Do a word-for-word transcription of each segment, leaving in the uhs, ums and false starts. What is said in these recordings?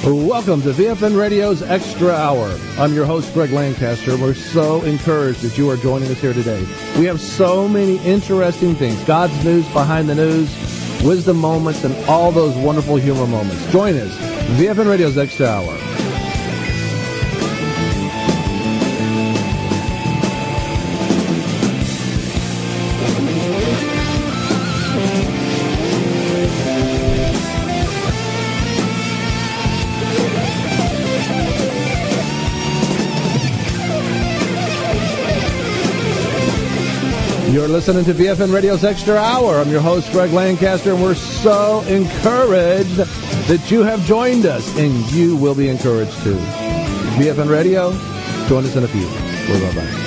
Welcome to V F N Radio's Extra Hour. I'm your host, Greg Lancaster. We're so encouraged that you are joining us here today. We have so many interesting things. God's news behind the news, wisdom moments, and all those wonderful humor moments. Join us, V F N Radio's Extra Hour. You're listening to V F N Radio's Extra Hour. I'm your host, Greg Lancaster, and we're so encouraged that you have joined us, and you will be encouraged too. V F N Radio, join us in a few. We'll be right back.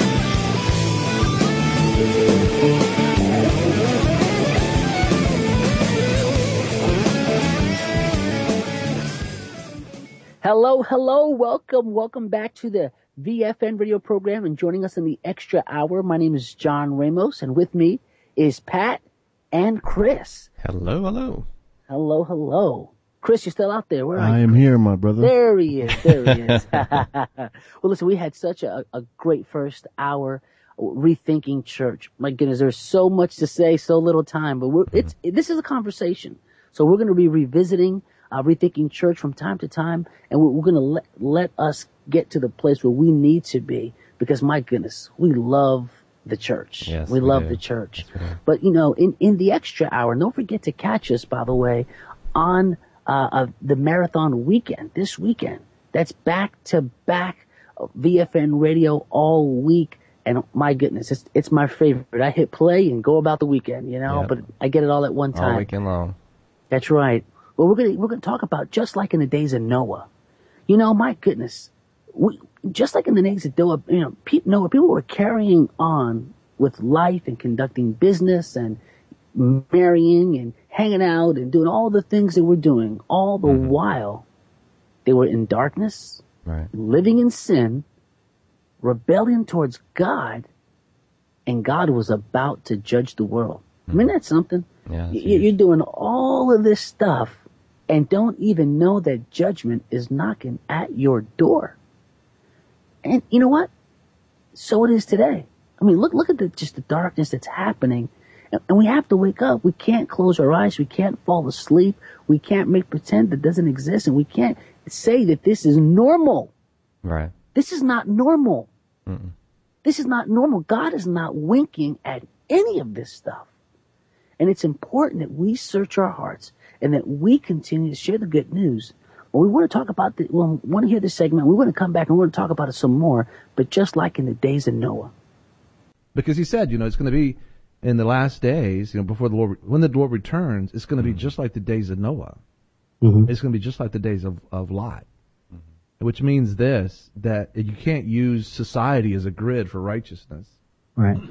Hello, hello, welcome, welcome back to the V F N radio program, and joining us in the Extra Hour. My name is John Ramos, and with me is Pat and Chris. Hello, hello. Hello, hello. Chris, you're still out there. Where are I you? am here, my brother. There he is, there he is. Well, listen, we had such a, a great first hour rethinking church. My goodness, there's so much to say, so little time, but we're, it's it, this is a conversation. So we're going to be revisiting uh, rethinking church from time to time, and we're, we're going to let, let us get to the place where we need to be, because my goodness, we love the church. Yes, we, we love do. the church. Right. But, you know, in, in the Extra Hour, don't forget to catch us, by the way, on uh, uh, the marathon weekend, this weekend. That's back-to-back V F N radio all week. And my goodness, it's it's my favorite. I hit play and go about the weekend, you know, Yep. but I get it all at one time. All weekend long. That's right. Well, we're gonna we're gonna talk about just like in the days of Noah. You know, my goodness, we just like in the days of Noah, you know, people, Noah, people were carrying on with life and conducting business and marrying and hanging out and doing all the things they were doing, all the Mm-hmm. while they were in darkness, Right. living in sin, rebellion towards God, and God was about to judge the world. I mean, that's something. Yeah, that's Y- huge. You're doing all of this stuff and don't even know that judgment is knocking at your door. And you know what? So it is today. I mean, look, look at the, just the darkness that's happening. And, and we have to wake up. We can't close our eyes. We can't fall asleep. We can't make pretend that doesn't exist. And we can't say that this is normal. Right. This is not normal. Mm-mm. This is not normal. God is not winking at any of this stuff. And it's important that we search our hearts and that we continue to share the good news. Well, we want to talk about the, we want to hear this segment. We want to come back and we want to talk about it some more, but just like in the days of Noah. Because he said, you know, it's going to be in the last days, you know, before the Lord, when the Lord returns, it's going to be just like the days of Noah. Mm-hmm. It's going to be just like the days of, of Lot. Which means this, that you can't use society as a grid for righteousness. Right.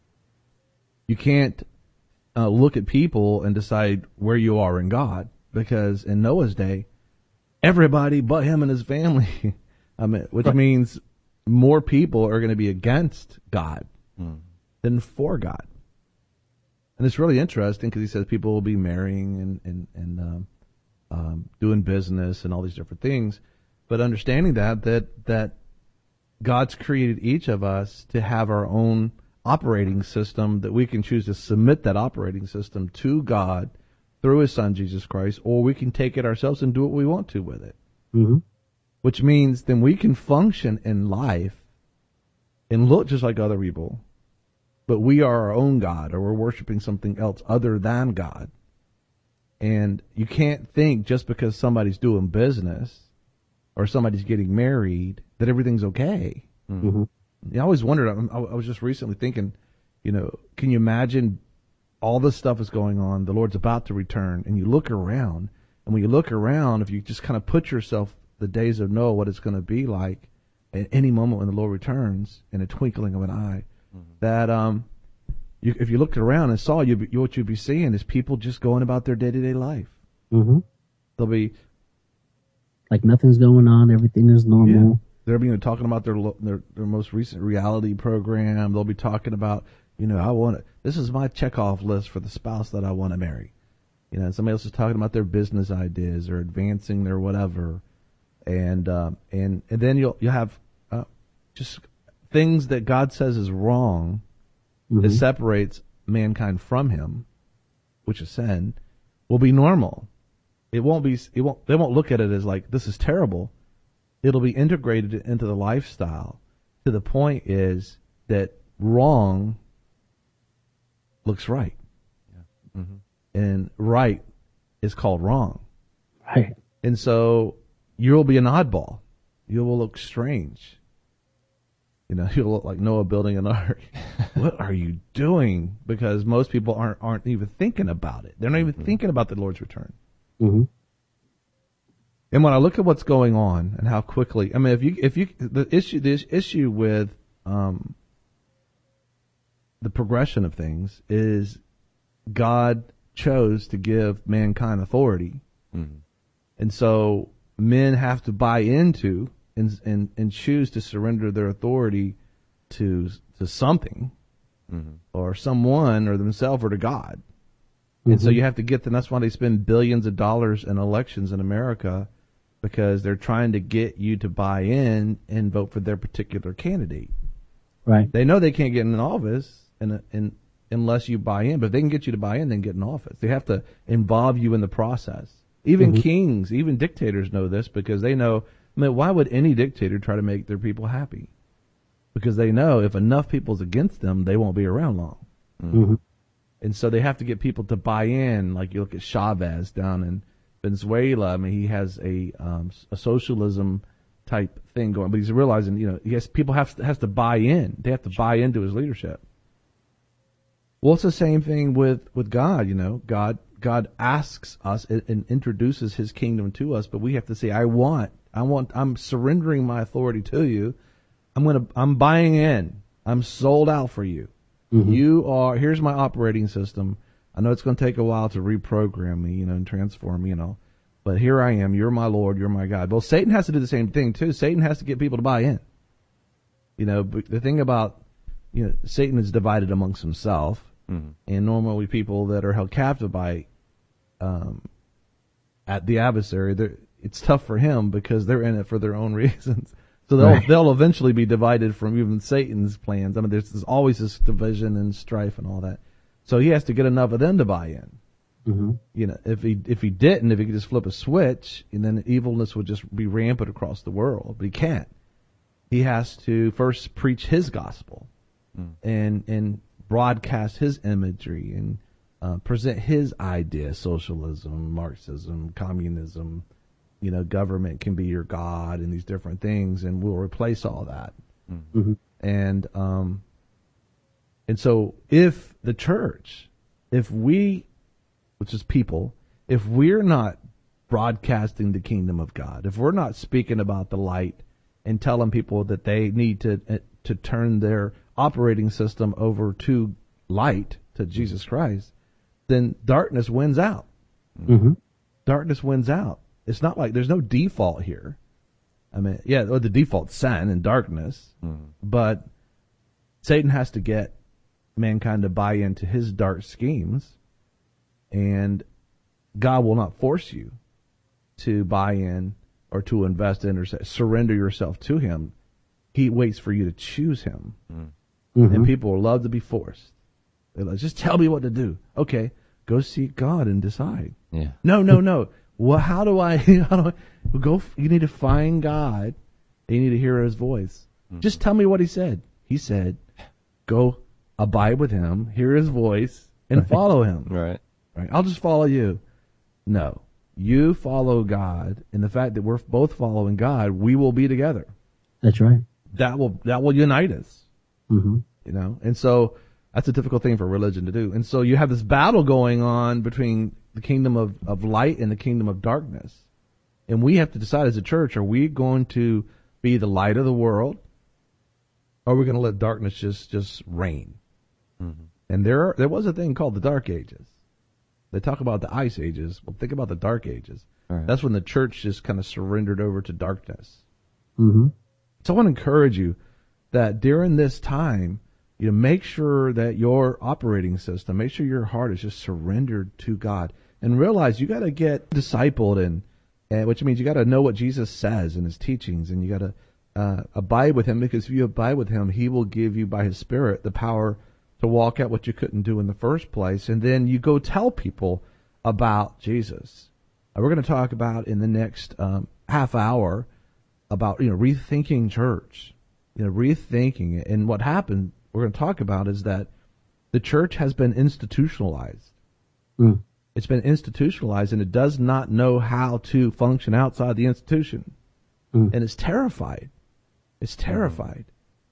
You can't uh, look at people and decide where you are in God, because in Noah's day, everybody but him and his family, I mean, which Right. means more people are going to be against God Mm. than for God. And it's really interesting because he says people will be marrying and, and, and um, um, doing business and all these different things. But understanding that, that, that God's created each of us to have our own operating system, that we can choose to submit that operating system to God through his son, Jesus Christ, or we can take it ourselves and do what we want to with it. Mm-hmm. Which means then we can function in life and look just like other people, but we are our own God, or we're worshiping something else other than God. And you can't think just because somebody's doing business or somebody's getting married that everything's okay. Mm-hmm. I always wondered, I, I was just recently thinking, you know, can you imagine all this stuff is going on, the Lord's about to return, and you look around, and when you look around, if you just kind of put yourself the days of Noah, what it's going to be like at any moment when the Lord returns, in a twinkling of an eye, mm-hmm. that um, you, if you looked around and saw, you, you what you'd be seeing is people just going about their day-to-day life. Mm-hmm. They'll be Like nothing's going on. Everything is normal. They'll be, you know, talking about their, lo- their their most recent reality program. They'll be talking about, you know, I want to, this is my checkoff list for the spouse that I want to marry. You know, and somebody else is talking about their business ideas or advancing their whatever. and um, and and then you'll you'll have uh, just things that God says is wrong Mm-hmm. that separates mankind from Him, which is sin, will be normal. It won't be. It won't. They won't look at it as like this is terrible. It'll be integrated into the lifestyle. To the point is that wrong looks right, Yeah. Mm-hmm. and right is called wrong. Right. And so you'll be an oddball. You will look strange. You know, you'll look like Noah building an ark. What are you doing? Because most people aren't aren't even thinking about it. They're not even mm-hmm. thinking about the Lord's return. Mm-hmm. And when I look at what's going on and how quickly, I mean, if you if you the issue this issue with um, the progression of things is God chose to give mankind authority, mm-hmm. and so men have to buy into and and, and choose to surrender their authority to to something mm-hmm. or someone or themselves or to God. Mm-hmm. And so you have to get them. That's why they spend billions of dollars in elections in America, because they're trying to get you to buy in and vote for their particular candidate. Right. They know they can't get in office in, in, unless you buy in, but if they can get you to buy in, then get in office. They have to involve you in the process. Even mm-hmm. kings, even dictators know this, because they know, I mean, why would any dictator try to make their people happy? Because they know if enough people's against them, they won't be around long. Mm-hmm. And so they have to get people to buy in. Like you look at Chavez down in Venezuela. I mean, he has a um, a socialism type thing going, but he's realizing, you know, yes, people have to, has to buy in. They have to buy into his leadership. Well, it's the same thing with, with God. You know, God God asks us and, and introduces His kingdom to us, but we have to say, I want, I want, I'm surrendering my authority to you. I'm gonna, I'm buying in. I'm sold out for you. Mm-hmm. You are, here's my operating system. I know it's going to take a while to reprogram me, you know, and transform me, you know, but here I am. You're my Lord. You're my God. Well, Satan has to do the same thing too. Satan has to get people to buy in. You know, but the thing about, you know, Satan is divided amongst himself, mm-hmm. and normally people that are held captive by, um, at the adversary, it's tough for him because they're in it for their own reasons. So they'll right. they'll eventually be divided from even Satan's plans. I mean, there's, there's always this division and strife and all that. So he has to get enough of them to buy in. Mm-hmm. You know, if he if he didn't, if he could just flip a switch, and then evilness would just be rampant across the world. But he can't. He has to first preach his gospel, mm. and and broadcast his imagery and uh, present his idea: socialism, Marxism, communism. You know, government can be your God and these different things, and we'll replace all that. Mm-hmm. And um, and so if the church, if we, which is people, if we're not broadcasting the kingdom of God, if we're not speaking about the light and telling people that they need to uh, to turn their operating system over to light, to Jesus Christ, then darkness wins out. Mm-hmm. Darkness wins out. It's not like there's no default here. I mean, yeah, the default's sin and darkness, mm-hmm. but Satan has to get mankind to buy into his dark schemes, and God will not force you to buy in or to invest in or surrender yourself to Him. He waits for you to choose Him, mm-hmm. and people love to be forced. They're like, just tell me what to do. Okay, go seek God and decide. Yeah. No, no, no. Well, how do I, how do I go? You need to find God, and you need to hear His voice. Mm-hmm. Just tell me what He said. He said, go abide with Him, hear His voice, and right. follow Him. Right. Right. I'll just follow you. No. You follow God, and the fact that we're both following God, we will be together. That's right. That will, that will unite us. Mm-hmm. You know? And so, that's a difficult thing for religion to do. And so you have this battle going on between the kingdom of, of light and the kingdom of darkness. And we have to decide as a church, are we going to be the light of the world? Or are we going to let darkness just, just reign? Mm-hmm. And there are, there was a thing called the Dark Ages. They talk about the Ice Ages. Well, think about the Dark Ages. Right. That's when the church just kind of surrendered over to darkness. Mm-hmm. So I want to encourage you that during this time, you know, make sure that your operating system, make sure your heart is just surrendered to God, and realize you got to get discipled and and which means you got to know what Jesus says in his teachings, and you got to uh, abide with him, because if you abide with him, he will give you by his Spirit the power to walk out what you couldn't do in the first place, and then you go tell people about Jesus. Uh, we're going to talk about in the next um, half hour about, you know, rethinking church, you know, rethinking it. And what happened, we're going to talk about, is that the church has been institutionalized. Mm. It's been institutionalized, and it does not know how to function outside the institution. Mm. And it's terrified. It's terrified.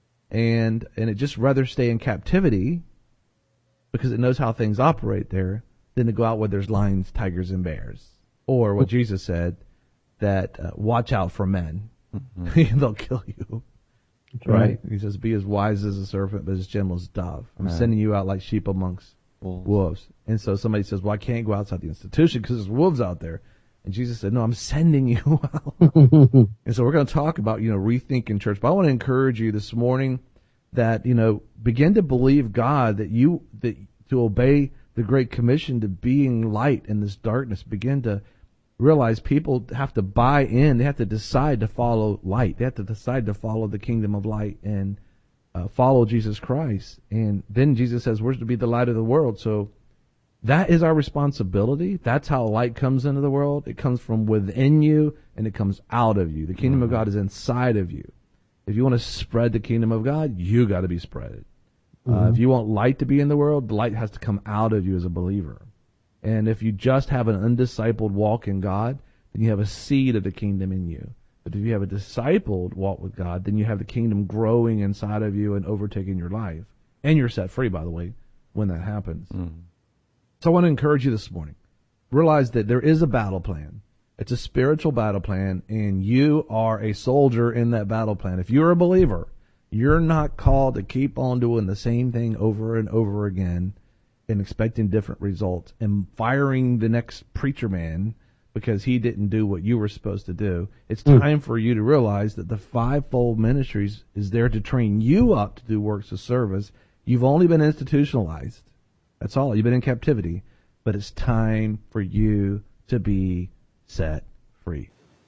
And and it just rather stay in captivity because it knows how things operate there than to go out where there's lions, tigers, and bears. Or what Jesus said, that uh, watch out for men. Mm-hmm. They'll kill you. Right? right? He says, be as wise as a serpent, but as gentle as a dove. I'm right. sending you out like sheep amongst wolves. wolves. And so somebody says, well, I can't go outside the institution because there's wolves out there. And Jesus said, no, I'm sending you out. And so we're going to talk about, you know, rethinking church. But I want to encourage you this morning that, you know, begin to believe God, that you, that to obey the Great Commission to being light in this darkness. Begin to realize people have to buy in. They have to decide to follow light. They have to decide to follow the kingdom of light and uh, follow Jesus Christ. And then Jesus says, we're to be the light of the world. So that is our responsibility. That's how light comes into the world. It comes from within you, and it comes out of you. The kingdom mm-hmm. of God is inside of you. If you want to spread the kingdom of God, you got to be spread it. Mm-hmm. Uh, if you want light to be in the world, the light has to come out of you as a believer. And if you just have an undiscipled walk in God, then you have a seed of the kingdom in you. But if you have a discipled walk with God, then you have the kingdom growing inside of you and overtaking your life. And you're set free, by the way, when that happens. Mm-hmm. So I want to encourage you this morning. Realize that there is a battle plan. It's a spiritual battle plan, and you are a soldier in that battle plan. If you're a believer, you're not called to keep on doing the same thing over and over again and expecting different results and firing the next preacher man because he didn't do what you were supposed to do. It's time mm. for you to realize that the fivefold ministries is there to train you up to do works of service. You've only been institutionalized. That's all. You've been in captivity, but it's time for you to be set free.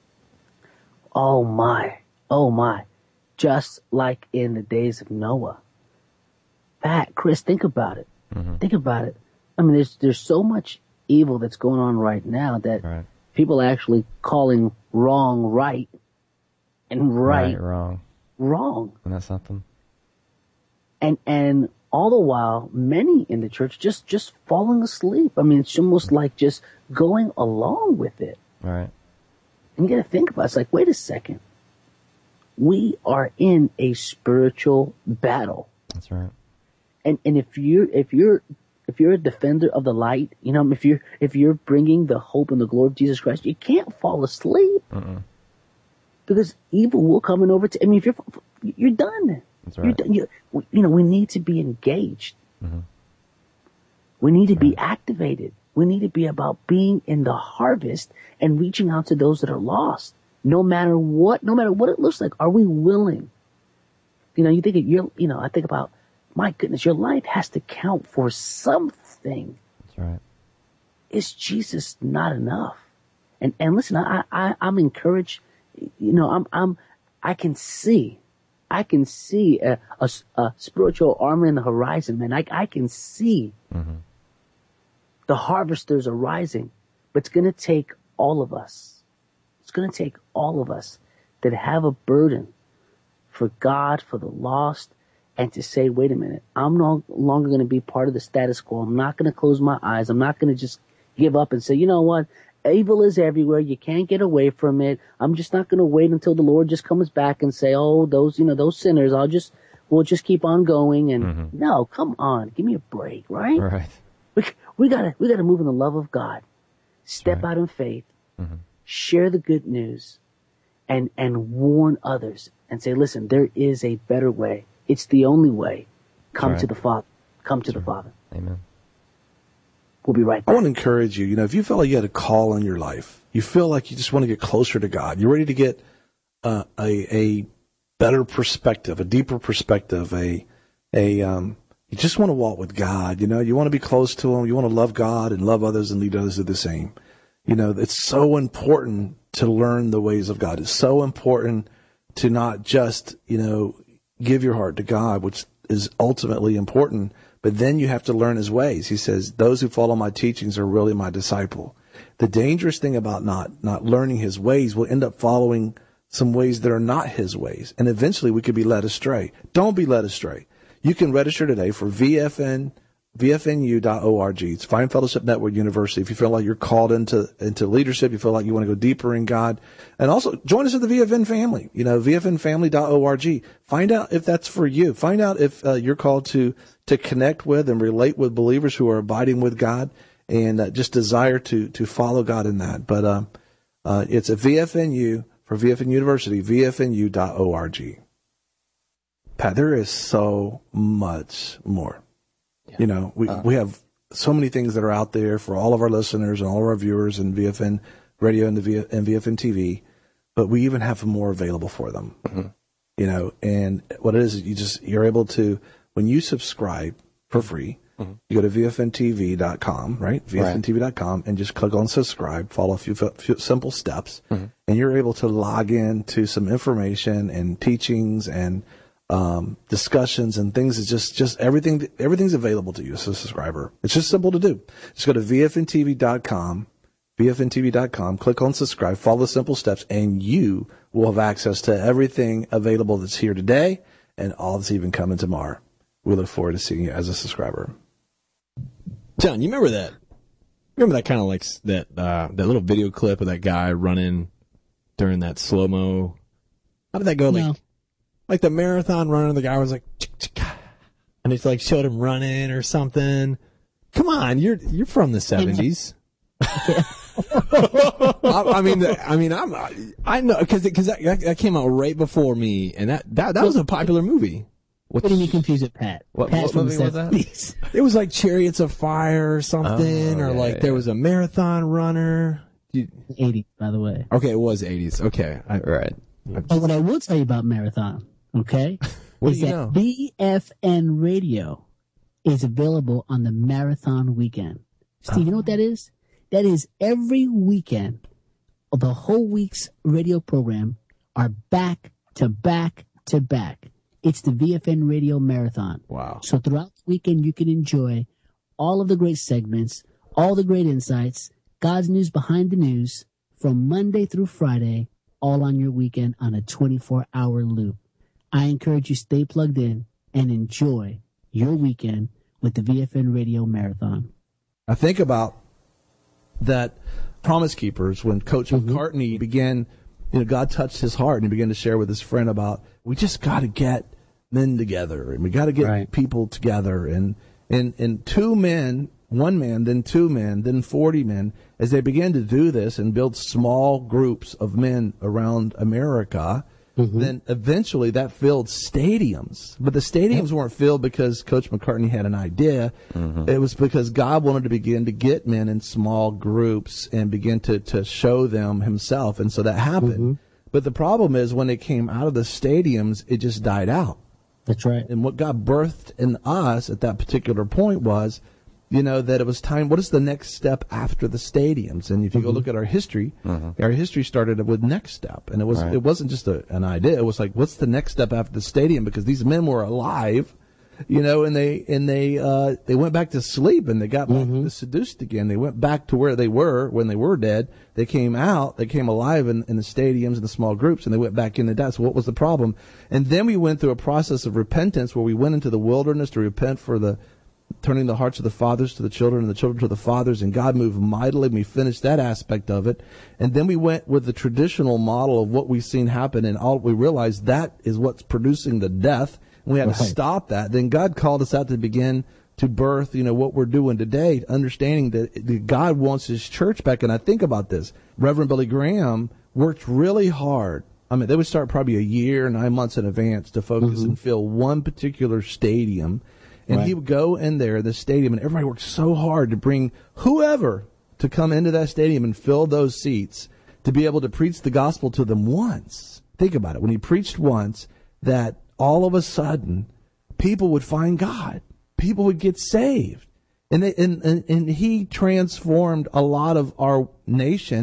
Oh my, oh my. Just like in the days of Noah. Pat, Chris, think about it. Mm-hmm. Think about it. I mean, there's there's so much evil that's going on right now that right. people are actually calling wrong right and right, right wrong. Wrong. Isn't that something? And and all the while, many in the church just, just falling asleep. I mean, it's almost like just going along with it. Right. And you got to think about it. It's like, wait a second. We are in a spiritual battle. That's right. And and if you're if you're if you're a defender of the light, you know, if you're if you're bringing the hope and the glory of Jesus Christ, you can't fall asleep. Uh-uh. Because evil will come in over. I mean, if you're you're done. That's right. You're, you, you know, we need to be engaged. Mm-hmm. We need to be activated. We need to be about being in the harvest and reaching out to those that are lost. No matter what, no matter what it looks like, are we willing? You know, you think of your, you know, I think about, my goodness, your life has to count for something. That's right. Is Jesus not enough? And and listen, I I I'm encouraged. You know, I'm I'm I can see. I can see a, a, a spiritual armor in the horizon, man. I, I can see mm-hmm. the harvesters are rising, but it's going to take all of us. It's going to take all of us that have a burden for God, for the lost, and to say, wait a minute, I'm no longer going to be part of the status quo. I'm not going to close my eyes. I'm not going to just give up and say, you know what? Evil is everywhere. You can't get away from it. I'm just not going to wait until the Lord just comes back and say, oh, those, you know, those sinners, I'll just, we'll just keep on going. And mm-hmm. no, come on, give me a break, right? Right. We, we gotta, we gotta move in the love of God, step right. out in faith, mm-hmm. share the good news, and, and warn others and say, listen, there is a better way. It's the only way. Come right. to the Father. Come to That's the right. Father. Amen. We'll be right back. I want to encourage you. You know, if you feel like you had a call in your life, you feel like you just want to get closer to God, you're ready to get uh, a a better perspective, a deeper perspective, a a um, you just want to walk with God. You know, you want to be close to Him. You want to love God and love others and lead others to the same. You know, it's so important to learn the ways of God. It's so important to not just, you know, give your heart to God, which is ultimately important, but then you have to learn his ways. He says, those who follow my teachings are really my disciple. The dangerous thing about not, not learning his ways, will end up following some ways that are not his ways. And eventually we could be led astray. Don't be led astray. You can register today for V F N, V F N U dot org. It's Fine Fellowship Network University. If you feel like you're called into, into leadership, you feel like you want to go deeper in God. And also join us at the V F N family, you know, V F N family dot org. Find out if that's for you. Find out if uh, you're called to, to connect with and relate with believers who are abiding with God and uh, just desire to, to follow God in that. But, uh, uh, it's a V F N U for V F N University, V F N U dot org. Pat, there is so much more. Yeah. You know, we, uh, we have so many things that are out there for all of our listeners and all of our viewers in V F N radio and the v, and V F N T V, but we even have more available for them. Mm-hmm. You know, and what it is, you just, you're able to, when you subscribe for free, mm-hmm. you go to V F N T V dot com, right? V F N T V dot com, and just click on subscribe, follow a few, few simple steps, mm-hmm. and you're able to log in to some information and teachings and um, discussions and things. It's just, just everything, everything's available to you as a subscriber. It's just simple to do. Just go to V F N T V dot com, V F N T V dot com, click on subscribe, follow the simple steps, and you will have access to everything available that's here today and all that's even coming tomorrow. We look forward to seeing you as a subscriber. John, you remember that? Remember that kind of like that uh, that little video clip of that guy running during that slow mo? How did that go? No. Like, like the marathon runner, the guy was like, chick, chick, and it's like showed him running or something. Come on, you're you're from the seventies. I, I mean, the, I mean, I'm I know because because that, that came out right before me, and that that, that was a popular movie. What do you confuse it, Pat? What, Pat what from movie the was that? seventies. It was like Chariots of Fire or something, Oh, or yeah, like yeah. there was a marathon runner. You, eighties, by the way. okay, it was eighties. Okay, I, Right. But what I will tell you about Marathon, okay, What is do you that know? V F N Radio is available on the Marathon weekend. Steve, you know what that is? That is every weekend, the whole week's radio program are back to back to back. It's the V F N Radio Marathon. Wow. So throughout the weekend, you can enjoy all of the great segments, all the great insights, God's news behind the news, from Monday through Friday, all on your weekend on a twenty-four hour loop. I encourage you stay plugged in and enjoy your weekend with the V F N Radio Marathon. I think about that Promise Keepers when Coach Mm-hmm. McCartney began, you know, God touched his heart and he began to share with his friend about, we just got to get men together and we got to get Right. people together. And, and, and two men, one man, then two men, then forty men, as they began to do this and build small groups of men around America, Mm-hmm. then eventually that filled stadiums. But the stadiums weren't filled because Coach McCartney had an idea. Mm-hmm. It was because God wanted to begin to get men in small groups and begin to, to show them himself. And so that happened. Mm-hmm. But the problem is when it came out of the stadiums, it just died out. That's right. And what God birthed in us at that particular point was, you know, that it was time. What is the next step after the stadiums? And if you Mm-hmm. go look at our history, Mhm. our history started with Next Step, and it was Right. it wasn't just a, an idea. It was like, what's the next step after the stadium? Because these men were alive, you know, and they and they uh, they went back to sleep and they got back Mm-hmm. seduced again. They went back to where they were when they were dead. They came out, they came alive in, in the stadiums and the small groups, and they went back into that. So what was the problem? And then we went through a process of repentance where we went into the wilderness to repent for the turning the hearts of the fathers to the children and the children to the fathers, and God moved mightily. We finished that aspect of it. And then we went with the traditional model of what we've seen happen, and all we realized that is what's producing the death, and we had to Right. stop that. Then God called us out to begin to birth, you know, what we're doing today, understanding that, that God wants his church back. And I think about this. Reverend Billy Graham worked really hard. I mean, they would start probably a year, nine months in advance to focus and fill one particular stadium. And Right. he would go in there, the stadium, and everybody worked so hard to bring whoever to come into that stadium and fill those seats to be able to preach the gospel to them once. Think about it. When he preached once, that all of a sudden people would find God. People would get saved. And, they, and, and, and he transformed a lot of our nation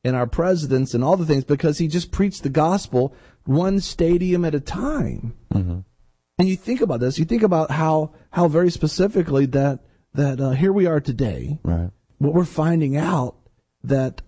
and our presidents and all the things because he just preached the gospel one stadium at a time. Mm-hmm. And you think about this, you think about how, how very specifically that, that, uh, here we are today. Right. What we're finding out that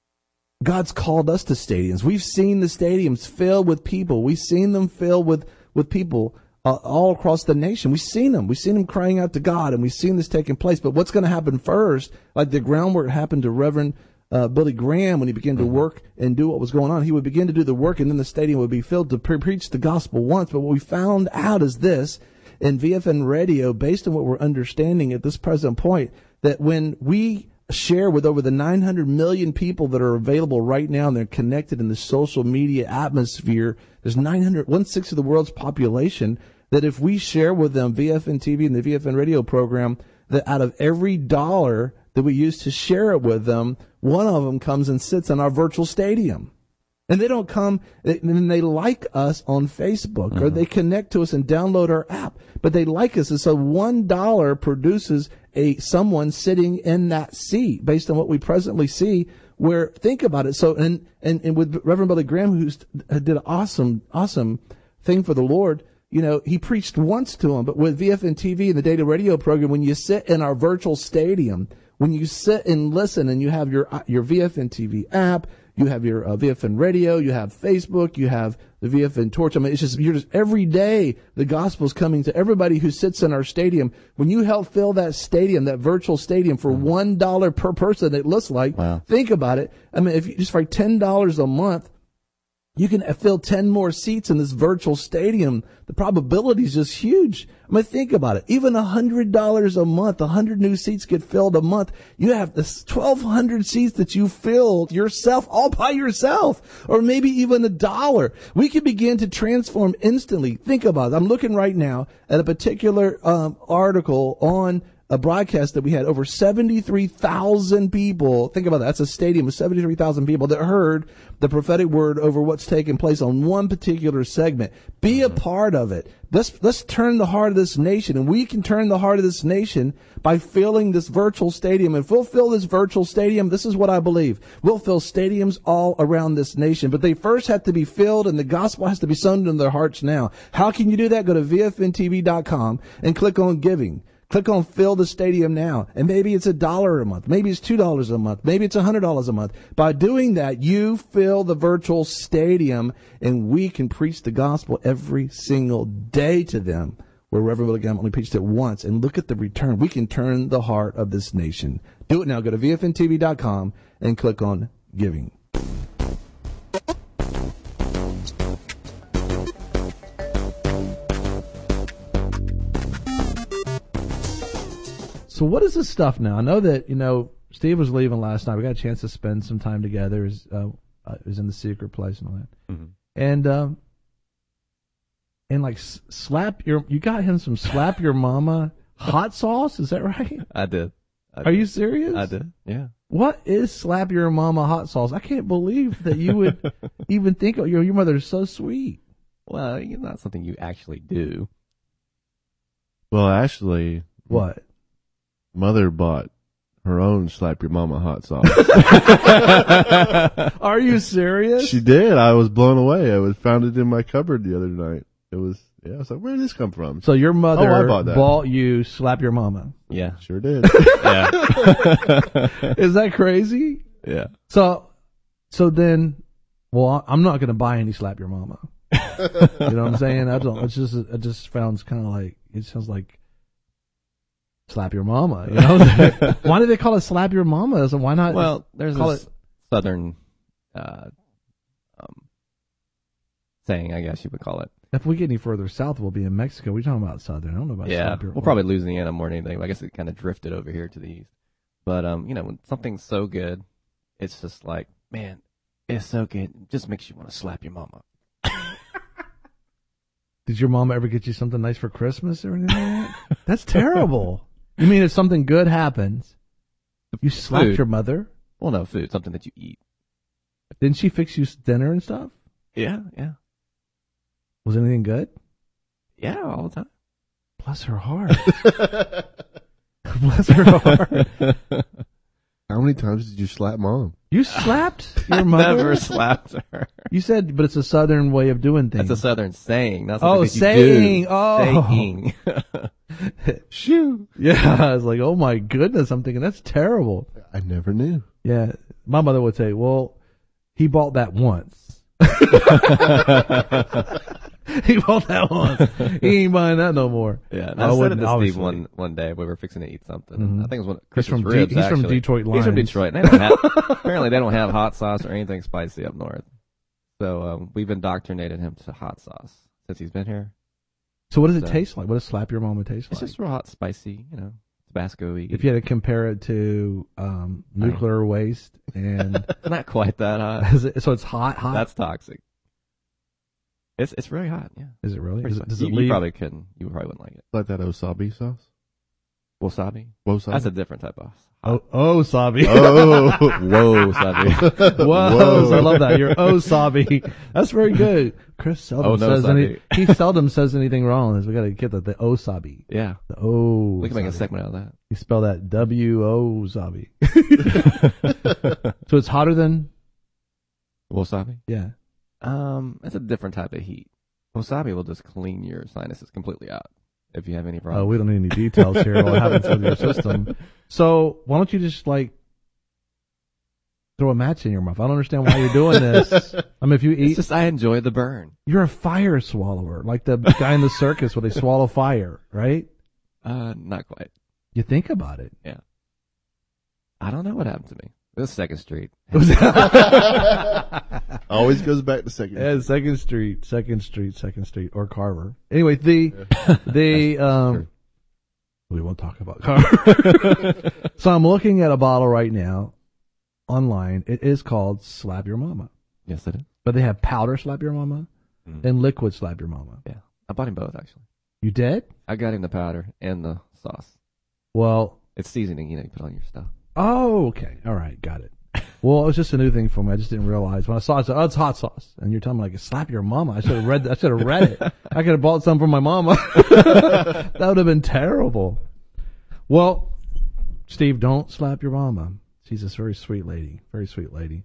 God's called us to stadiums. We've seen the stadiums filled with people. We've seen them filled with, with people uh, all across the nation. We've seen them. We've seen them crying out to God, and we've seen this taking place. But what's going to happen first, like the groundwork happened to Reverend uh, Billy Graham when he began to work and do what was going on. He would begin to do the work, and then the stadium would be filled to pre- preach the gospel once. But what we found out is this, in V F N radio, based on what we're understanding at this present point, that when we share with over the nine hundred million people that are available right now and they're connected in the social media atmosphere, there's nine hundred, one-sixth of the world's population, that if we share with them V F N T V and the V F N radio program, that out of every dollar that we use to share it with them, one of them comes and sits in our virtual stadium. And they don't come, and they like us on Facebook, mm-hmm. or they connect to us and download our app, but they like us. And so one dollar produces a someone sitting in that seat based on what we presently see. Where, think about it. So, and, and, and with Reverend Billy Graham, who did an awesome, awesome thing for the Lord, you know, he preached once to him, but with V F N T V and the data radio program, when you sit in our virtual stadium, when you sit and listen and you have your, your V F N T V app, you have your uh, V F N radio, you have Facebook, you have the V F N Torch. I mean, it's just, you're just, every day the gospel's coming to everybody who sits in our stadium. When you help fill that stadium, that virtual stadium for one dollar per person, it looks like, wow. Think about it. I mean, if you just for like ten dollars a month, you can fill ten more seats in this virtual stadium. The probability is just huge. I mean, think about it. Even one hundred dollars a month, one hundred new seats get filled a month. You have this twelve hundred seats that you filled yourself, all by yourself, or maybe even a dollar. We can begin to transform instantly. Think about it. I'm looking right now at a particular um, article on a broadcast that we had over seventy-three thousand people. Think about that. That's a stadium of seventy-three thousand people that heard the prophetic word over what's taking place on one particular segment. Be a part of it. Let's, let's turn the heart of this nation, and we can turn the heart of this nation by filling this virtual stadium. If we'll fill this virtual stadium, this is what I believe. We'll fill stadiums all around this nation, but they first have to be filled, and the gospel has to be sown into their hearts now. How can you do that? Go to V F N T V dot com and click on giving. Click on fill the stadium now. And maybe it's a dollar a month. Maybe it's two dollars a month. Maybe it's a hundred dollars a month. By doing that, you fill the virtual stadium, and we can preach the gospel every single day to them, where Reverend Billy Graham only preached it once. And look at the return. We can turn the heart of this nation. Do it now. Go to V F N T V dot com and click on giving. So what is this stuff now? I know that, you know, Steve was leaving last night. We got a chance to spend some time together. He was, uh, uh, was in the secret place and all that. Mm-hmm. And, um, and like s- slap your, you got him some slap your mama hot sauce. Is that right? I did. I Are did. you serious? I did. Yeah. What is slap your mama hot sauce? I can't believe that you would even think of your, your mother is so sweet. Well, it's not something you actually do. Well, actually, What? Mother bought her own slap your mama hot sauce. Are you serious? She did. I was blown away. I was found it in my cupboard the other night. It was, yeah, I was like, where did this come from? So your mother Oh, I bought that. bought you slap your mama. Yeah. Sure did. Yeah. Is that crazy? Yeah. So, so then, well, I'm not going to buy any slap your mama. You know what I'm saying? I don't, it's just, it just sounds kind of like, it sounds like slap your mama, you know? Why do they call it slap your mama? So why not? Well, there's call this it southern, uh, um, saying, I guess you would call it. If we get any further south, we'll be in Mexico. We're talking about southern. I don't know about Yeah. slap your Well, mama. probably Louisiana more than anything. I guess it kind of drifted over here to the east. But, um, you know, when something's so good, it's just like, man, it's so good. It just makes you want to slap your mama. Did your mama ever get you something nice for Christmas or anything like that? That's terrible. You mean if something good happens, you slapped Food. your mother? Well, no, food, something that you eat. Didn't she fix you dinner and stuff? Yeah, yeah. Was anything good? Yeah, all the time. Bless her heart. Bless her heart. How many times did you slap mom? You slapped your mother? Never slapped her. You said, but it's a southern way of doing things. That's a southern saying. Not Oh, something saying. You do. Oh. Saying. Shoo. Yeah, I was like, oh my goodness. I'm thinking, that's terrible. I never knew. Yeah. My mother would say, well, he bought that once. He bought that once. He ain't buying that no more. Yeah, and I I, said it wouldn't, to Steve obviously. one one day. We were fixing to eat something. Mhm. I think it was one of He's Chris's from D- ribs. he's from actually. Detroit He's from Lions. Detroit. They don't have, apparently, they don't have hot sauce or anything spicy up north. So um, we've indoctrinated him to hot sauce since he's been here. So what does it So- taste like? What does slap your mama taste It's like? just real hot, spicy, you know, Tabasco-y. If you had to compare it to um, nuclear waste and Not quite that hot. is it, so it's hot, hot. That's toxic. It's it's really hot. Yeah. Is it really? Pretty Does it, does spicy. it you, leave? you probably couldn't. You probably wouldn't like it. Like that wasabi sauce? Wasabi. Wasabi? That's a different type of. Oh, oh, Sabi. Oh. Whoa, wasabi. Whoa, Whoa. I love that. You're oh Sabi. That's very good. Chris seldom Oh, no, says any. Sabi. He seldom says anything wrong. We got to get that the oh Sabi. Yeah. The oh. We can make a Sabi. segment out of that. You spell that W O Sabi. So it's hotter than Wasabi. yeah. Um, it's a different type of heat. Wasabi will just clean your sinuses completely out if you have any Oh, problems. we don't need any details here. What happens with your system? So why don't you just like throw a match in your mouth? I don't understand why you're doing this. I mean, if you It's eat, just I enjoy the burn. you're a fire swallower, like the guy in the circus where they swallow fire, right? Uh, not quite. You think about it. I don't know what happened to me. It was Second Street. Always goes back to second. Yeah, Second Street, Second Street, Second Street, or Carver. Anyway, the the um, we won't talk about Carver. So I'm looking at a bottle right now online. It is called Slap Your Mama, Yes, it is. but they have powder Slap Your Mama Mm. and liquid Slap Your Mama. Yeah, I bought him both actually. You did? I got him the powder and the sauce. Well, It's seasoning, you know, you put on your stuff. oh, okay, all right, got it. Well, it was just a new thing for me. I just didn't realize when I saw it. I said, "Oh, it's hot sauce," and you're telling me like, "Slap your mama." I should have read. I should have read it. I could have bought some for my mama. That would have been terrible. Well, Steve, don't slap your mama. She's this very sweet lady. Very sweet lady.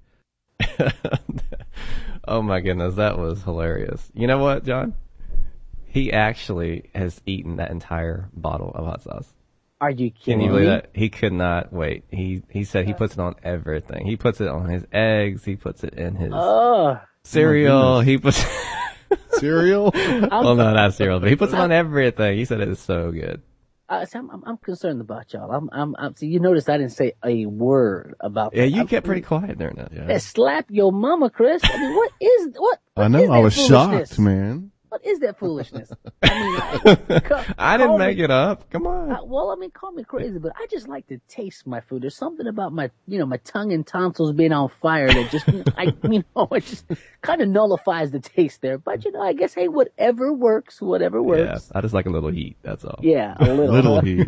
Oh my goodness, that was hilarious. You know what, John? He actually has eaten that entire bottle of hot sauce. Are you Can kidding you believe me? that? He could not wait. He he said he puts it on everything. He puts it on his eggs. He puts it in his Oh, cereal. He puts. Cereal? Well, no, not cereal, but he puts it on everything. He said it is so good. uh, see, I'm, I'm I'm concerned about y'all. I'm I'm, I'm see. You notice I didn't say a word about. Yeah, that. you I'm- kept pretty quiet during that. Yeah, slap your mama, Chris. I mean, what is what? what I is know. I that was foolishness? shocked, man. What is that foolishness? I mean, I, ca- I didn't call make me- it up. Come on. I, well, I mean, call me crazy, but I just like to taste my food. There's something about my, you know, my tongue and tonsils being on fire that just, I, you know, it just kind of nullifies the taste there. But you know, I guess hey, whatever works, whatever Yeah, works. I just like a little heat. That's all. Yeah, a little. Little heat.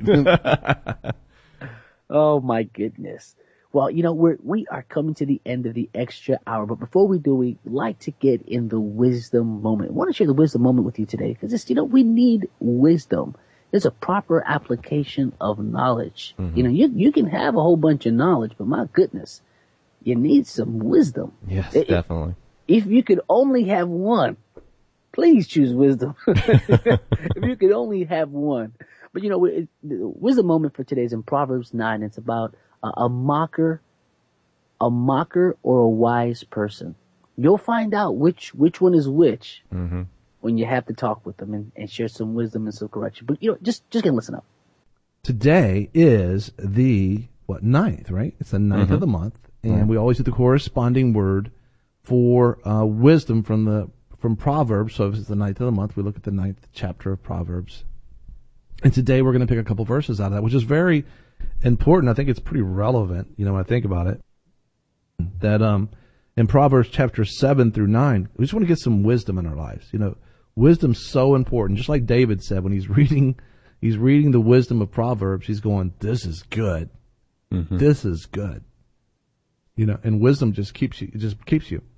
Oh my goodness. Well, you know, we're, we are coming to the end of the extra hour, but before we do, we like to get in the wisdom moment. I want to share the wisdom moment with you today because it's, you know, we need wisdom. There's a proper application of knowledge. Mm-hmm. You know, you, you can have a whole bunch of knowledge, but my goodness, you need some wisdom. Yes, It- it- definitely. If you could only have one, please choose wisdom. If you could only have one. But you know, it, the wisdom moment for today is in Proverbs nine. It's about a, a mocker, a mocker or a wise person. You'll find out which, which one is which Mm-hmm. when you have to talk with them and, and share some wisdom and some correction. But you know, just, just gonna listen up. Today is the what ninth, right? It's the ninth Mhm. of the month, and Right. we always do the corresponding word for uh, wisdom from the from Proverbs. So if it's the ninth of the month, we look at the ninth chapter of Proverbs. And today we're going to pick a couple verses out of that, which is very important. I think it's pretty relevant, you know, when I think about it. That um, in Proverbs chapter seven through nine, we just want to get some wisdom in our lives. You know, wisdom's so important. Just like David said when he's reading, he's reading the wisdom of Proverbs. He's going, "This is good. Mm-hmm. This is good." You know, and wisdom just keeps you. It just keeps you.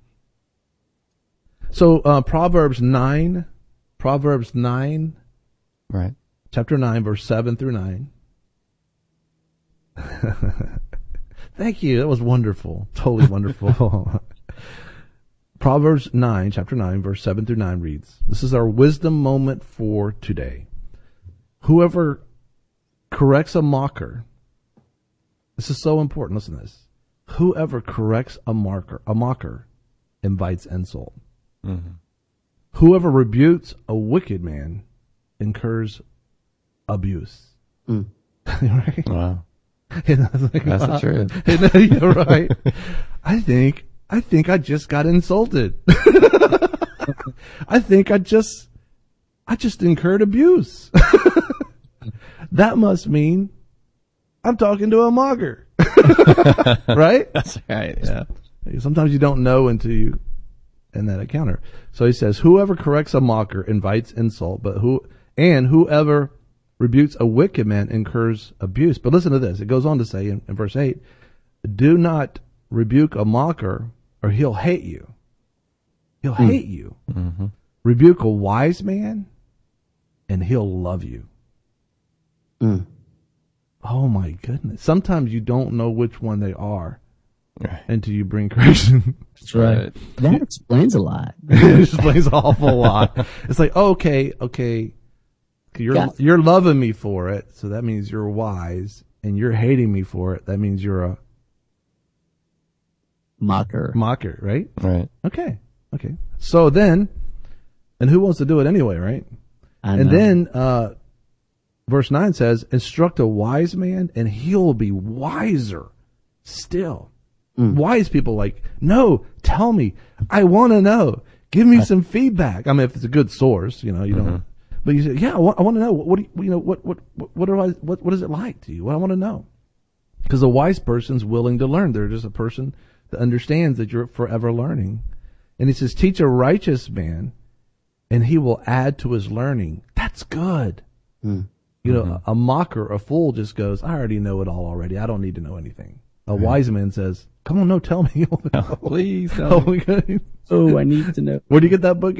So uh, Proverbs nine, Proverbs nine. Right. Chapter nine, verse seven through nine. Thank you. That was wonderful. Totally wonderful. Proverbs nine, chapter nine, verse seven through nine reads, this is our wisdom moment for today. Whoever corrects a mocker, this is so important. Listen to this. Whoever corrects a mocker, a mocker invites insult. Mm-hmm. Whoever rebukes a wicked man incurs abuse. Mm. Right? Wow. And I was like, That's wow. the truth. And, you're right. I think, I think I just got insulted. I think I just, I just incurred abuse. That must mean I'm talking to a mocker. Right? That's right. Yeah. Sometimes you don't know until you, in that encounter. So he says, whoever corrects a mocker invites insult, but who, and whoever rebukes a wicked man incurs abuse. But listen to this. It goes on to say in, in verse eight, do not rebuke a mocker or he'll hate you. He'll mm. hate you. Mm-hmm. Rebuke a wise man and he'll love you. Mm. Oh my goodness. Sometimes you don't know which one they are right. until you bring correction. That's right. That explains a lot. It explains an awful lot. It's like, oh, okay, okay. You're, Yeah. you're loving me for it. So that means you're wise, and you're hating me for it. That means you're a Mocker. mocker, right? Right. Okay. Okay. So then, and who wants to do it anyway, right? I And know. then, uh, verse nine says, instruct a wise man and he'll be wiser still. Mm. Wise people like, no, tell me. I want to know. Give me some feedback. I mean, if it's a good source, you know, you Mm-hmm. don't, but you say, yeah, I want, I want to know. What, what do you, you know, what, what, what, what, are I, what, what is it like to you? What I want to know. Because a wise person's willing to learn. They're just a person that understands that you're forever learning. And he says, teach a righteous man and he will add to his learning. That's good. Mm. You know, Mm-hmm. a, a mocker, a fool just goes, I already know it all already. I don't need to know anything. A wise man says, come on, no, tell me. Please Oh, don't. my God. Oh, I need to know. Where do you get that book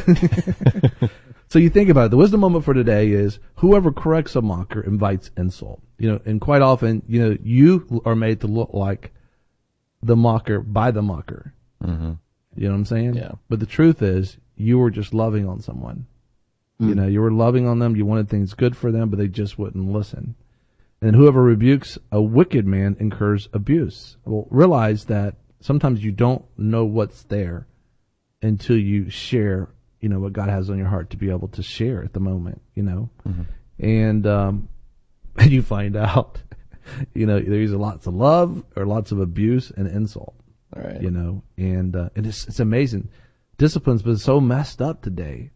at? So you think about it. The wisdom moment for today is whoever corrects a mocker invites insult. You know, and quite often, you know, you are made to look like the mocker by the mocker. Mm-hmm. You know what I'm saying? Yeah. But the truth is, you were just loving on someone. Mm. You know, you were loving on them. You wanted things good for them, but they just wouldn't listen. And whoever rebukes a wicked man incurs abuse. Well, realize that sometimes you don't know what's there until you share, you know, what God has on your heart to be able to share at the moment, you know. Mm-hmm. And, um, and you find out, you know, there's lots of love or lots of abuse and insult. All right. You know, and uh, and it's it's amazing. Discipline's been so messed up today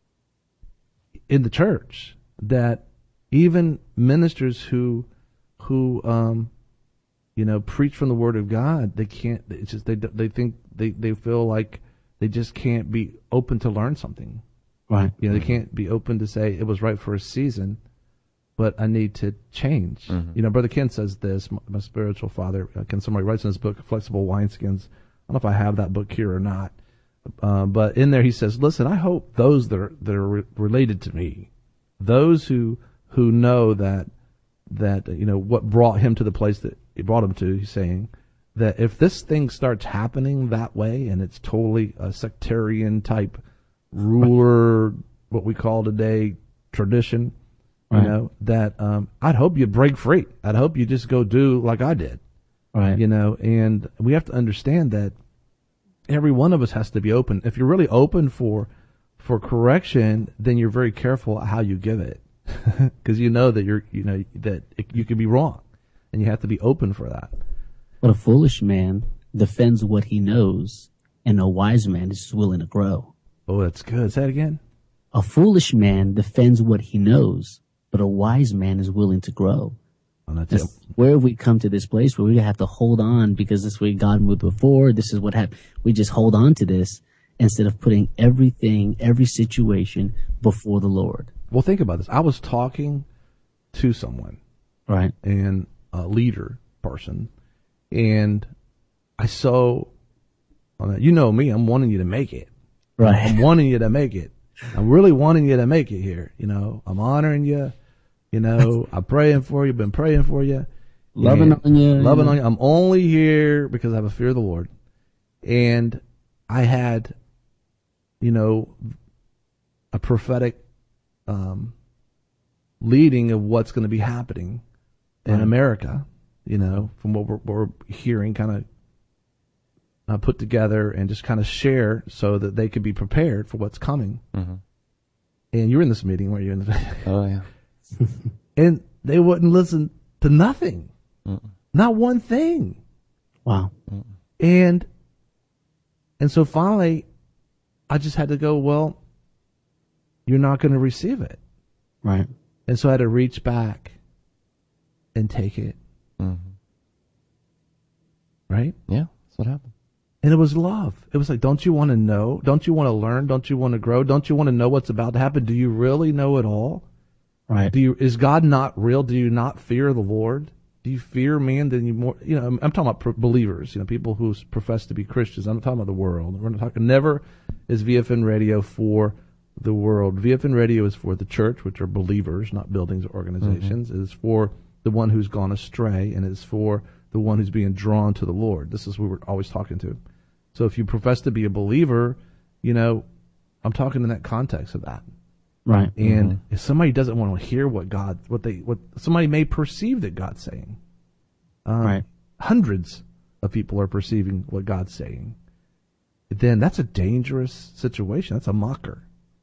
in the church that even ministers who who um you know preach from the Word of God, they can't. It's just they they think they they feel like they just can't be open to learn something. Right. You know, they can't be open to say it was right for a season, but I need to change. Mm-hmm. You know, Brother Ken says this, my, my spiritual father, uh, Ken Summerall, writes in his book, Flexible Wineskins. I don't know if I have that book here or not. Uh, but in there he says, listen, I hope those that are, that are re- related to me, those who, who know that, that, you know, what brought him to the place that he brought him to, he's saying that if this thing starts happening that way and it's totally a sectarian type ruler, what we call today tradition, you Right. know, that, um, I'd hope you break free. I'd hope you just go do like I did, Right. you know, and we have to understand that every one of us has to be open. If you're really open for, for correction, then you're very careful how you give it. Cause you know that you're, you know, that it, you can be wrong and you have to be open for that. But a foolish man defends what he knows, and a wise man is just willing to grow. Oh, that's good. Say that again. A foolish man defends what he knows, but a wise man is willing to grow. Oh, that's it. That's where have we come to this place where we have to hold on because this way God moved before, this is what happened. We just hold on to this instead of putting everything, every situation before the Lord. Well, think about this. I was talking to someone, Right. and a leader person, and I saw, you know me, I'm wanting you to make it. I'm Right. wanting you to make it. I'm really wanting you to make it here. You know, I'm honoring you. You know, I'm praying for you, been praying for you. Loving And on you. Loving on you. I'm only here because I have a fear of the Lord. And I had, you know, a prophetic um, leading of what's going to be happening in Right. America, you know, from what we're, we're hearing, kind of uh, put together and just kind of share so that they could be prepared for what's coming. Mm-hmm. And you were in this meeting, were you? In this Oh yeah. and they wouldn't listen to nothing, Mm-mm. not one thing. Wow. And and so finally, I just had to go, well, you're not going to receive it. Right. And so I had to reach back and take it, Mm-hmm. right? Yeah, that's what happened. And it was love. It was like, don't you want to know? Don't you want to learn? Don't you want to grow? Don't you want to know what's about to happen? Do you really know it all? Right. Do you, is God not real? Do you not fear the Lord? Do you fear man? Then you more, you know, I'm, I'm talking about pro- believers, you know, people who profess to be Christians. I'm not talking about the world. We're not talking, never is V F N radio for the world. V F N radio is for the church, which are believers, not buildings or organizations. Mm-hmm. It is for the one who's gone astray, and it is for the one who's being drawn to the Lord. This is who we're always talking to. So if you profess to be a believer, you know, I'm talking in that context of that. Right. And Mm-hmm. if somebody doesn't want to hear what God, what they, what somebody may perceive that God's saying, um, Right. hundreds of people are perceiving what God's saying, then that's a dangerous situation. That's a mocker.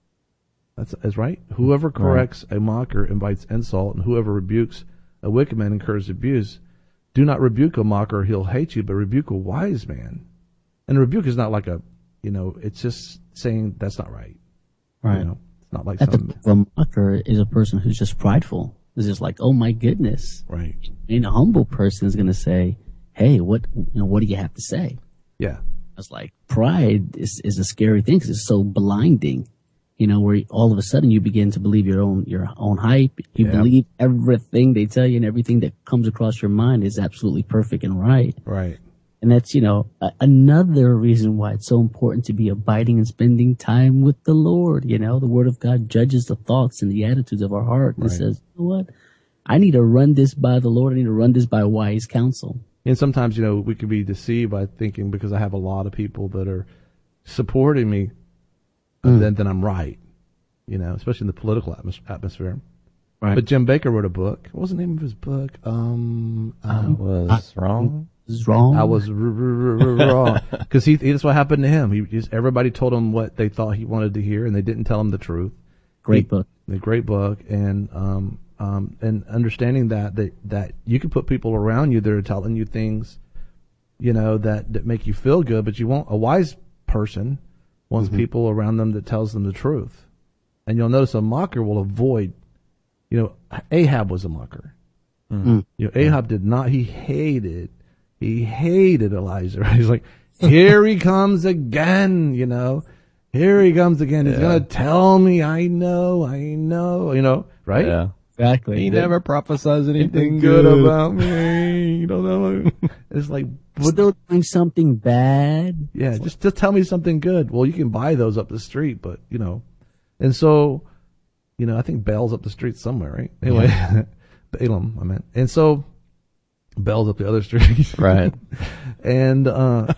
That's, that's right. Whoever corrects a mocker invites insult, and whoever rebukes a wicked man incurs abuse. Do not rebuke a mocker; he'll hate you, but rebuke a wise man. And a rebuke is not like a, you know, it's just saying that's not right. Right. You know, it's not like At some, the a mocker is a person who's just prideful. It's just like, oh my goodness. right. And a humble person is going to say, hey, what, you know, what do you have to say? Yeah. It's like pride is, is a scary thing because it's so blinding, you know, where all of a sudden you begin to believe your own, your own hype. You Yeah. believe everything they tell you, and everything that comes across your mind is absolutely perfect and right. Right. And that's, you know, a- another reason why it's so important to be abiding and spending time with the Lord. You know, the Word of God judges the thoughts and the attitudes of our heart. And Right. it says, you know what? I need to run this by the Lord. I need to run this by wise counsel. And sometimes, you know, we can be deceived by thinking because I have a lot of people that are supporting me, Mm. then then I'm right. You know, especially in the political atmos- atmosphere. Right. But Jim Baker wrote a book. What was the name of his book? Um, I um was wrong. This is wrong. I was r- r- r- r- wrong because he. That's what happened to him. He just everybody told him what they thought he wanted to hear, and they didn't tell him the truth. Great He- book. A great book, and um, um, and understanding that, that that you can put people around you that are telling you things, you know, that, that make you feel good, but you won't. A wise person wants Mm-hmm. people around them that tells them the truth, and you'll notice a mocker will avoid. You know, Ahab was a mocker. Mm. You know, Ahab did not. He hated. He hated Elijah. He's like, here he comes again. You know. Here he comes again. He's Yeah. gonna tell me. I know. I know. You know, right? Yeah. Exactly. He never prophesies anything Anything good, good about me. You don't know. It's like, what- Still doing something bad. yeah, just just tell me something good. Well, you can buy those up the street, but you know, and so, you know, I think Bell's up the street somewhere, right? Anyway, Balaam, I meant, and so Bell's up the other street, Right. and uh,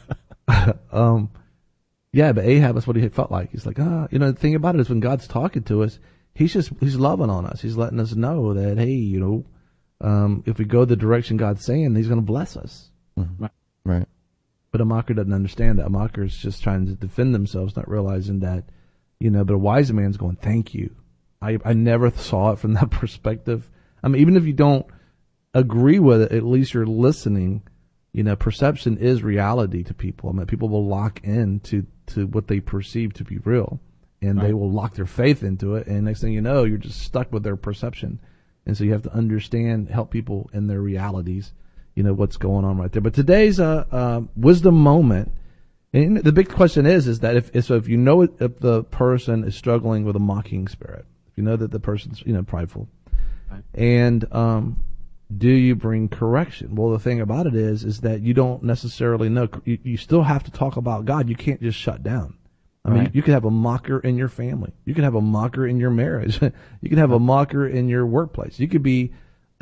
um. Yeah, but Ahab, that's what he felt like. He's like, ah, you know, the thing about it is when God's talking to us, he's just, he's loving on us. He's letting us know that, hey, you know, um, if we go the direction God's saying, he's going to bless us. Mm-hmm. Right. But a mocker doesn't understand that. A mocker is just trying to defend themselves, not realizing that, you know, but a wise man's going, thank you. I, I never saw it from that perspective. I mean, even if you don't agree with it, at least you're listening. You know, perception is reality to people. I mean, people will lock in to, to what they perceive to be real, and they will lock their faith into it. And next thing you know, you're just stuck with their perception. And so you have to understand, help people in their realities, you know, what's going on right there. But today's uh, uh, wisdom moment, and the big question is, is that if, so if you know it, if the person is struggling with a mocking spirit, if you know that the person's, you know, prideful, Right. and, um, do you bring correction? Well, the thing about it is, is that you don't necessarily know. You, you still have to talk about God. You can't just shut down. I mean, Right. you could have a mocker in your family. You could have a mocker in your marriage. You could have a mocker in your workplace. You could be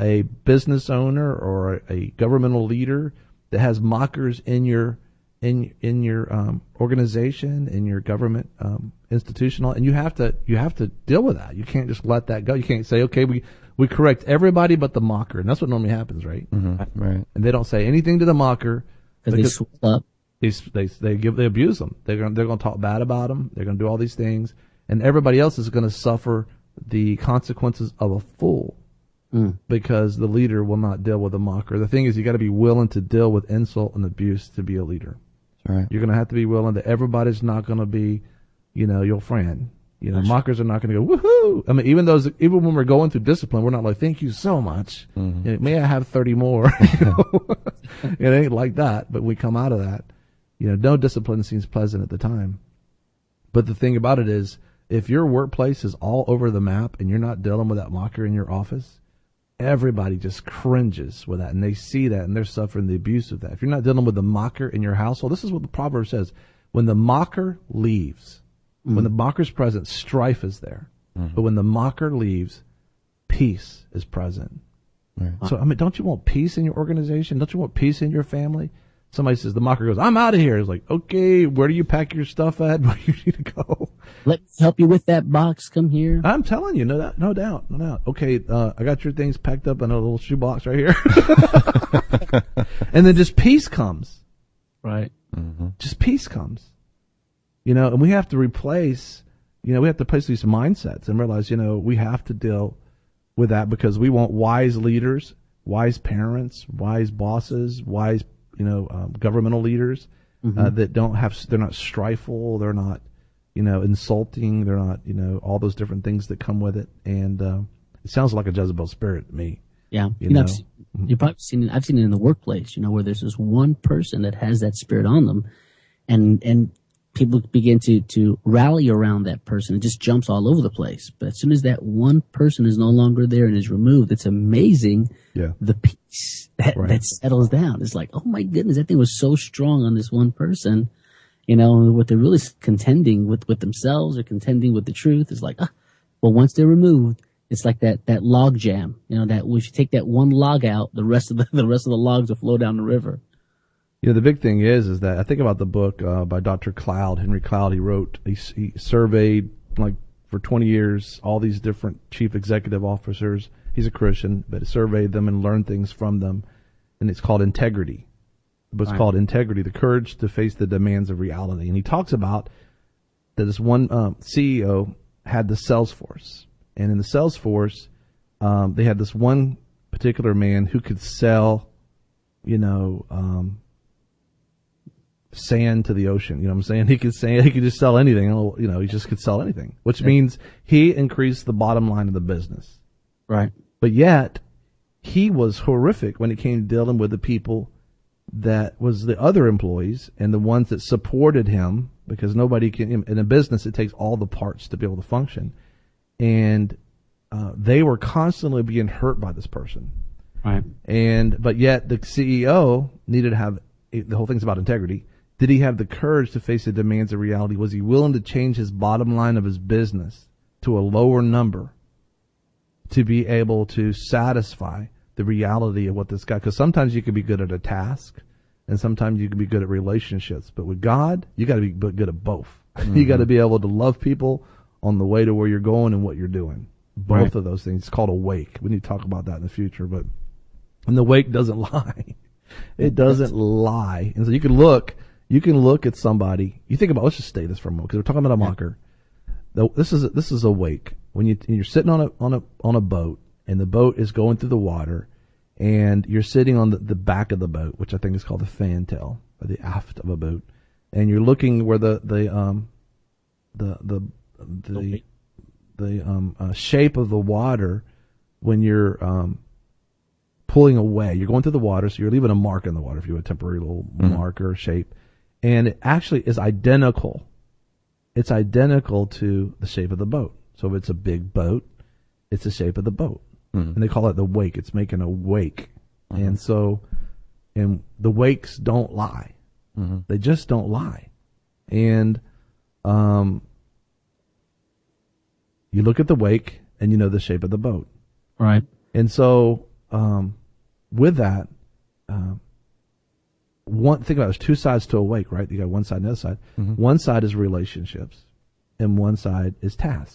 a business owner or a, a governmental leader that has mockers in your in in your um, organization, in your government um, institutional, and you have to you have to deal with that. You can't just let that go. You can't say, okay, we we correct everybody but the mocker, and that's what normally happens, right? Mm-hmm. Right. And they don't say anything to the mocker Because they swell up. They, they they give they abuse them. They're gonna they're gonna talk bad about them. They're gonna do all these things, and everybody else is gonna suffer the consequences of a fool. Mm. Because the leader will not deal with a mocker. The thing is, you got to be willing to deal with insult and abuse to be a leader. That's right. You're going to have to be willing that everybody's not going to be, you know, your friend. You know, That's mockers are not going to go, woohoo! I mean, even those, even when we're going through discipline, we're not like, thank you so much. Mm-hmm. You know, may I have thirty more? You know? It ain't like that. But we come out of that. You know, no discipline seems pleasant at the time. But the thing about it is, if your workplace is all over the map and you're not dealing with that mocker in your office, everybody just cringes with that, and they see that, and they're suffering the abuse of that. If you're not dealing with the mocker in your household, this is what the proverb says: when the mocker leaves, mm-hmm. when the mocker's present, strife is there. Mm-hmm. But when the mocker leaves, peace is present. Right. So, I mean, don't you want peace in your organization? Don't you want peace in your family? Somebody says, the mocker goes, I'm out of here. It's like, okay, where do you pack your stuff at? Where do you need to go? Let me help you with that box. Come here. I'm telling you, no doubt, no doubt, no doubt. Okay, uh, I got your things packed up in a little shoebox right here. And then just peace comes. Right. Mm-hmm. Just peace comes. You know, and we have to replace, you know, we have to replace these mindsets and realize, you know, we have to deal with that because we want wise leaders, wise parents, wise bosses, wise, you know, um, governmental leaders mm-hmm. uh, that don't have, they're not strifeful, they're not, you know, insulting, they're not, you know, all those different things that come with it. And uh, it sounds like a Jezebel spirit to me. Yeah. You, you know, know? I've seen, you've probably seen it, I've seen it in the workplace, you know, where there's this one person that has that spirit on them, and, and people begin to, to rally around that person. It just jumps all over the place. But as soon as that one person is no longer there and is removed, it's amazing yeah. the peace that, right. that settles down. It's like, oh my goodness, that thing was so strong on this one person. You know, what they're really contending with, with themselves or contending with the truth is like, ah, well, once they're removed, it's like that, that log jam, you know, that if you take that one log out, the rest of the, the rest of the logs will flow down the river. You know, the big thing is, is that I think about the book, uh, by Doctor Cloud, Henry Cloud. He wrote, he, he surveyed like for twenty years, all these different chief executive officers. He's a Christian, but he surveyed them and learned things from them. And it's called Integrity. The book's right. called Integrity, the Courage to Face the Demands of Reality. And he talks about that this one um, C E O had the Salesforce. And in the Salesforce, um, they had this one particular man who could sell, you know, um, sand to the ocean. You know what I'm saying? He could say, he could just sell anything. You know, he just could sell anything, which means he increased the bottom line of the business. Right. But yet, he was horrific when it came to dealing with the people that was the other employees and the ones that supported him, because nobody can, in a business, it takes all the parts to be able to function. And uh, they were constantly being hurt by this person. Right. And, but yet the C E O needed to have, the whole thing's about integrity. Did he have the courage to face the demands of reality? Was he willing to change his bottom line of his business to a lower number to be able to satisfy the reality of what this guy, because sometimes you can be good at a task and sometimes you can be good at relationships, but with God, you got to be good at both. Mm-hmm. You got to be able to love people on the way to where you're going and what you're doing. Both right. of those things. It's called a wake. We need to talk about that in the future, but, and the wake doesn't lie. It doesn't lie. And so you can look, you can look at somebody, you think about, let's just stay this for a moment, because we're talking about a mocker. This is, a, this is a wake. When you, you're sitting on a, on a, on a boat, and the boat is going through the water, and you're sitting on the, the back of the boat, which I think is called the fantail, or the aft of a boat, and you're looking where the, the, um, the, the, the, the, um, uh, shape of the water when you're, um, pulling away. You're going through the water, so you're leaving a mark in the water, if you have a temporary little mm-hmm. mark or shape, and it actually is identical. It's identical to the shape of the boat. So if it's a big boat, it's the shape of the boat. Mm-hmm. And they call it the wake. It's making a wake. Mm-hmm. And so, and the wakes don't lie. Mm-hmm. They just don't lie. And, um, you look at the wake and you know the shape of the boat. Right. And so, um, with that, um, one think about it, there's two sides to a wake, right? You got one side and the other side. Mm-hmm. One side is relationships, and one side is task.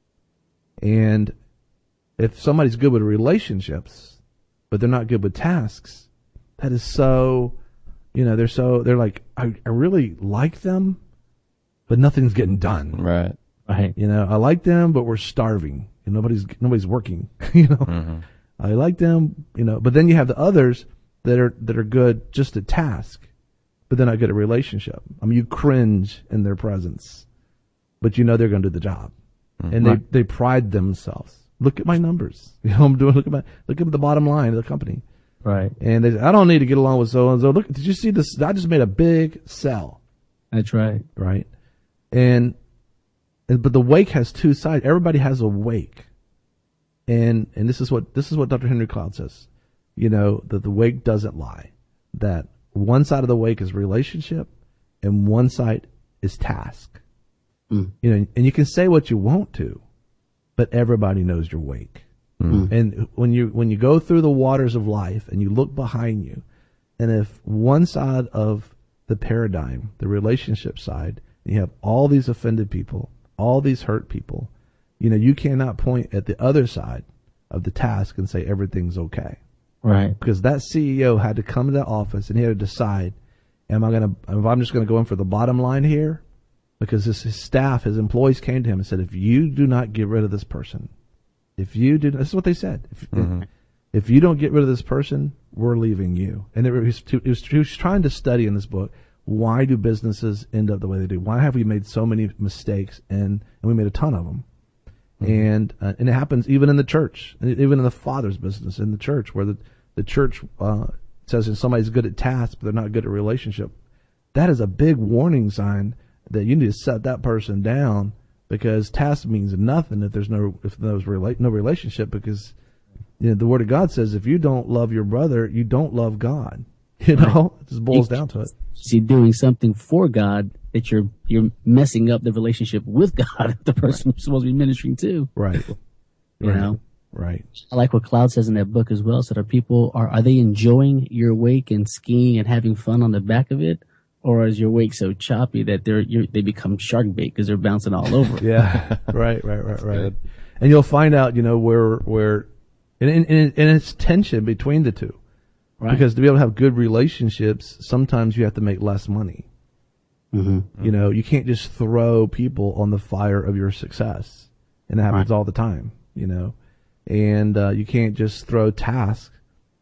And if somebody's good with relationships, but they're not good with tasks, that is so, you know, they're so, they're like, I, I really like them, but nothing's getting done. Right. Right. You know, I like them, but we're starving and nobody's, nobody's working, you know, Mm-hmm. I like them, you know, but then you have the others that are, that are good just at task, but they're not good at relationship. I mean, you cringe in their presence, but you know they're going to do the job. Mm-hmm. And they, they pride themselves. Look at my numbers. You know, I'm doing, look at my, look at the bottom line of the company. Right. And they say, I don't need to get along with so and so. Look, did you see this? I just made a big sell. That's right. Right. And, and, but the wake has two sides. Everybody has a wake. And, and this is what, this is what Doctor Henry Cloud says. You know, that the wake doesn't lie. That one side of the wake is relationship and one side is task. Mm. You know, and you can say what you want to, but everybody knows your wake. Mm. And when you, when you go through the waters of life and you look behind you, and if one side of the paradigm, the relationship side, you have all these offended people, all these hurt people, you know, you cannot point at the other side of the task and say everything's okay. Right. Because that C E O had to come to the office and he had to decide, am I going to, if I'm just going to go in for the bottom line here? Because his, his staff, his employees came to him and said, if you do not get rid of this person, if you do, this is what they said. If, Mm-hmm. if you don't get rid of this person, we're leaving you. And it was, it was, he was trying to study in this book, why do businesses end up the way they do? Why have we made so many mistakes? And, and we made a ton of them. Mm-hmm. And, uh, and it happens even in the church, even in the father's business, in the church, where the, the church, uh, says if somebody's good at tasks, but they're not good at relationship. That is a big warning sign that you need to set that person down, because task means nothing if there's no, if there's relate, no relationship, because, you know, the Word of God says if you don't love your brother, you don't love God. You know, it just boils down to it. See, doing something for God that you're you're messing up the relationship with God, the person you're supposed to be ministering to. Right. You right. know, Right. I like what Cloud says in that book as well. So, are people are are they enjoying your wake and skiing and having fun on the back of it, or is your wake so choppy that they're you're, they become shark bait because they're bouncing all over? Yeah. right. Right. Right. Right. And you'll find out, you know, where where, and, and, and it's tension between the two. Right. Because to be able to have good relationships, sometimes you have to make less money. Mm-hmm. You know, you can't just throw people on the fire of your success. And it happens Right. all the time, you know. And uh, you can't just throw tasks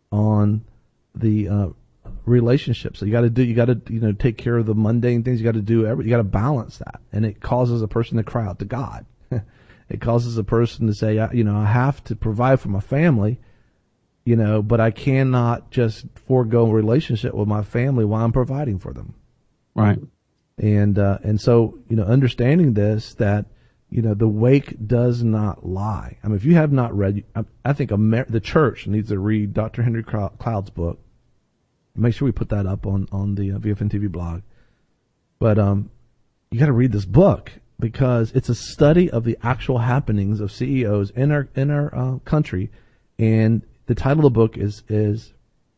on the uh, relationship. So you got to do, you got to, you know, take care of the mundane things. You got to do every, you got to balance that. And it causes a person to cry out to God. It causes a person to say, you know, I have to provide for my family, you know, but I cannot just forego a relationship with my family while I'm providing for them. Right. And, uh, and so, you know, understanding this, that, you know, the wake does not lie. I mean, if you have not read, I, I think Amer- the church needs to read Doctor Henry Cloud's book. Make sure we put that up on, on the uh, V F N T V blog. But, um, you got to read this book, because it's a study of the actual happenings of C E Os in our, in our, uh, country. And the title of the book is, is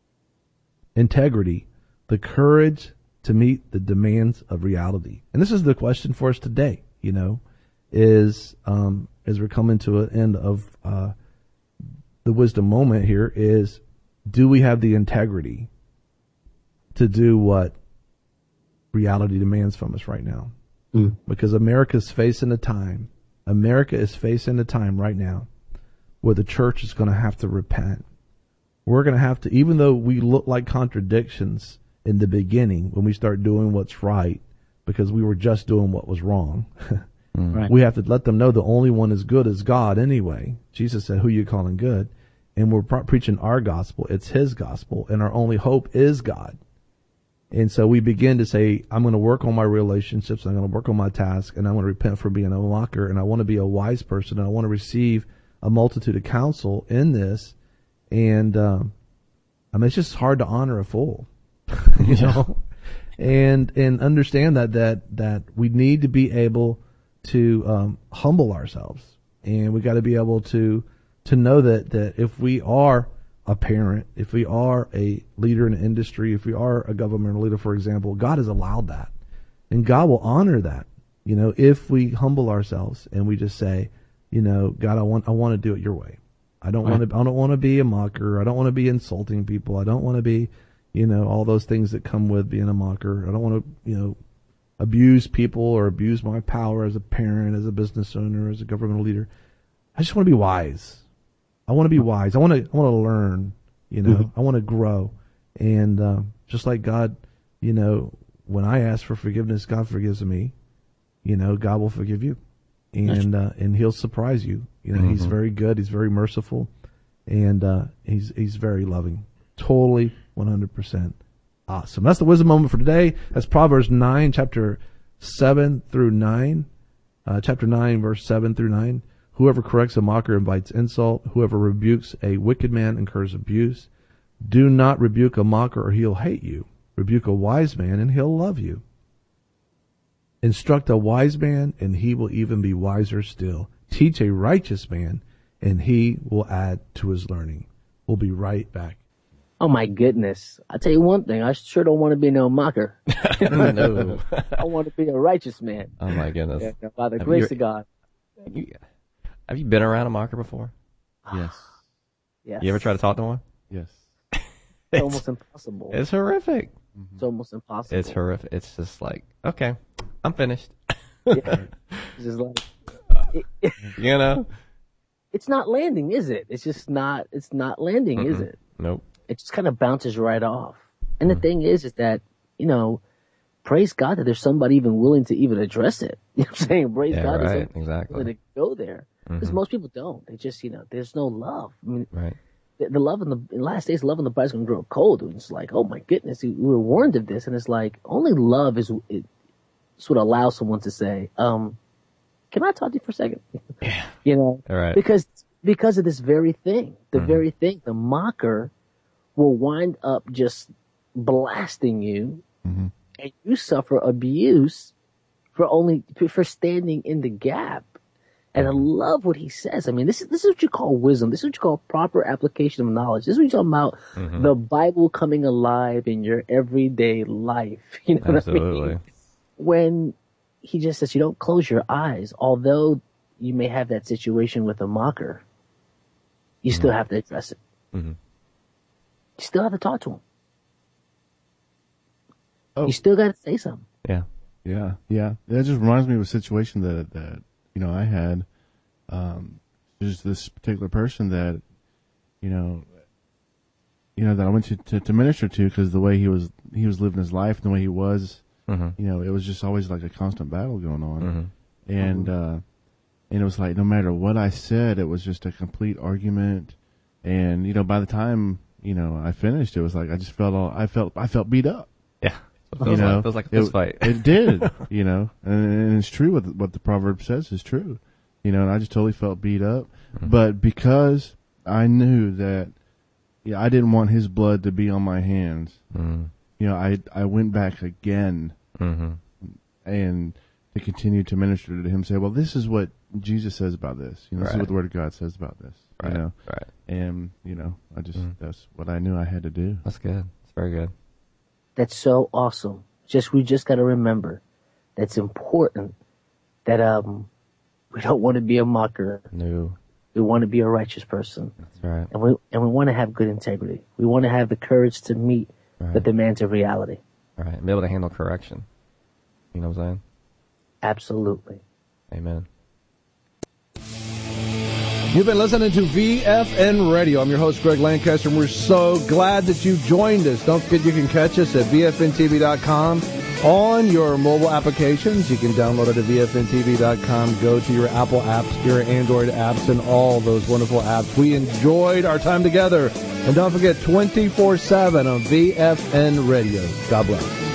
Integrity, the Courage to Meet the Demands of Reality. And this is the question for us today, you know, is, um, as we're coming to an end of, uh, the wisdom moment here, is, do we have the integrity to do what reality demands from us right now? Mm. Because America's facing a time, America is facing a time right now where the church is going to have to repent. We're going to have to, even though we look like contradictions in the beginning when we start doing what's right, because we were just doing what was wrong, Right. we have to let them know the only one is good is God anyway. Jesus said, who you calling good? And we're pro- preaching our gospel. It's his gospel, and our only hope is God. And so we begin to say, I'm going to work on my relationships, I'm going to work on my task, and I want to repent for being a mocker, and I want to be a wise person, and I want to receive a multitude of counsel in this. And, um, I mean, it's just hard to honor a fool, you know, and, and understand that, that, that we need to be able to, um, humble ourselves, and we got to be able to, to know that, that if we are a parent, if we are a leader in an industry, if we are a governmental leader, for example, God has allowed that. And God will honor that, you know, if we humble ourselves and we just say, you know, God, I want, I want to do it your way. I don't want to, I don't want to be a mocker. I don't want to be insulting people. I don't want to be, you know, all those things that come with being a mocker. I don't want to, you know, abuse people or abuse my power as a parent, as a business owner, as a governmental leader. I just want to be wise. I want to be wise. I want to, I want to learn, you know, mm-hmm. I want to grow. And, uh, just like God, you know, when I ask for forgiveness, God forgives me, you know, God will forgive you. And, uh, and he'll surprise you. You know, mm-hmm. he's very good. He's very merciful, and, uh, he's, he's very loving. Totally one hundred percent awesome. That's the wisdom moment for today. That's Proverbs nine, chapter seven through nine, uh, chapter nine, verse seven through nine. Whoever corrects a mocker invites insult. Whoever rebukes a wicked man incurs abuse. Do not rebuke a mocker or he'll hate you. Rebuke a wise man and he'll love you. Instruct a wise man, and he will even be wiser still. Teach a righteous man, and he will add to his learning. We'll be right back. Oh, my goodness. I tell you one thing. I sure don't want to be no mocker. No. I want to be a righteous man. Oh, my goodness. Yeah, by the have grace you, of God. You, have you been around a mocker before? Yes. Yes. You ever try to talk to one? Yes. It's, it's almost impossible. It's horrific. It's almost impossible. It's horrific. It's just like, okay, I'm finished. Yeah. It's just like, it, you know, it's not landing, is it? It's just not. It's not landing, Mm-mm. is it? Nope. It just kind of bounces right off. And Mm-hmm. the thing is, is that you know, praise God that there's somebody even willing to even address it. You know what I'm saying? Praise Yeah, God right. that Exactly. willing to go there, because Mhm. most people don't. They just, you know, there's no love. I mean, Right. the, the love in the in the last days, love in the bride is going to grow cold. And it's like, oh my goodness, we were warned of this, and it's like only love is it, it's what allows someone to say, um, "Can I talk to you for a second?" Yeah. You know, All right. because because of this very thing, the Mhm. very thing, the mocker will wind up just blasting you, Mhm. and you suffer abuse for only for standing in the gap. And I love what he says. I mean, this is this is what you call wisdom. This is what you call proper application of knowledge. This is what you're talking about, Mhm. the Bible coming alive in your everyday life. You know what I Absolutely. mean? When he just says you don't close your eyes, although you may have that situation with a mocker, you still have to address it. Mhm. You still have to talk to him. Oh. You still got to say something. Yeah. Yeah, yeah. That just reminds me of a situation that that you know I had. Um, there's this particular person that, you know, you know that I went to to, to minister to because the way he was he was living his life and the way he was, Mm-hmm. you know, it was just always like a constant battle going on, Mm-hmm. and uh, and it was like no matter what I said, it was just a complete argument, and you know by the time you know I finished, it was like I just felt all I felt I felt beat up. Yeah. It You feels, know, like, feels like a fist it, fight. it did, you know, and, and it's true what the, what the proverb says is true, you know, and I just totally felt beat up. Mm-hmm. But because I knew that, yeah, I didn't want his blood to be on my hands, Mm-hmm. you know, I I went back again Mm-hmm. and to continue to minister to him, say, well, this is what Jesus says about this, you know, this is Right. what the Word of God says about this, Right. you know, Right. and you know, I just Mhm. that's what I knew I had to do. That's good. It's very good. That's so awesome. Just we just got to remember that's important. That um, we don't want to be a mocker. No. We want to be a righteous person, That's right. and we and we want to have good integrity. We want to have the courage to meet Right. the demands of reality. Right. And be able to handle correction. You know what I'm saying? Absolutely. Amen. You've been listening to V F N Radio. I'm your host, Greg Lancaster, and we're so glad that you joined us. Don't forget you can catch us at V F N T V dot com on your mobile applications. You can download it at V F N T V dot com. Go to your Apple apps, your Android apps, and all those wonderful apps. We enjoyed our time together. And don't forget, twenty-four seven on V F N Radio. God bless.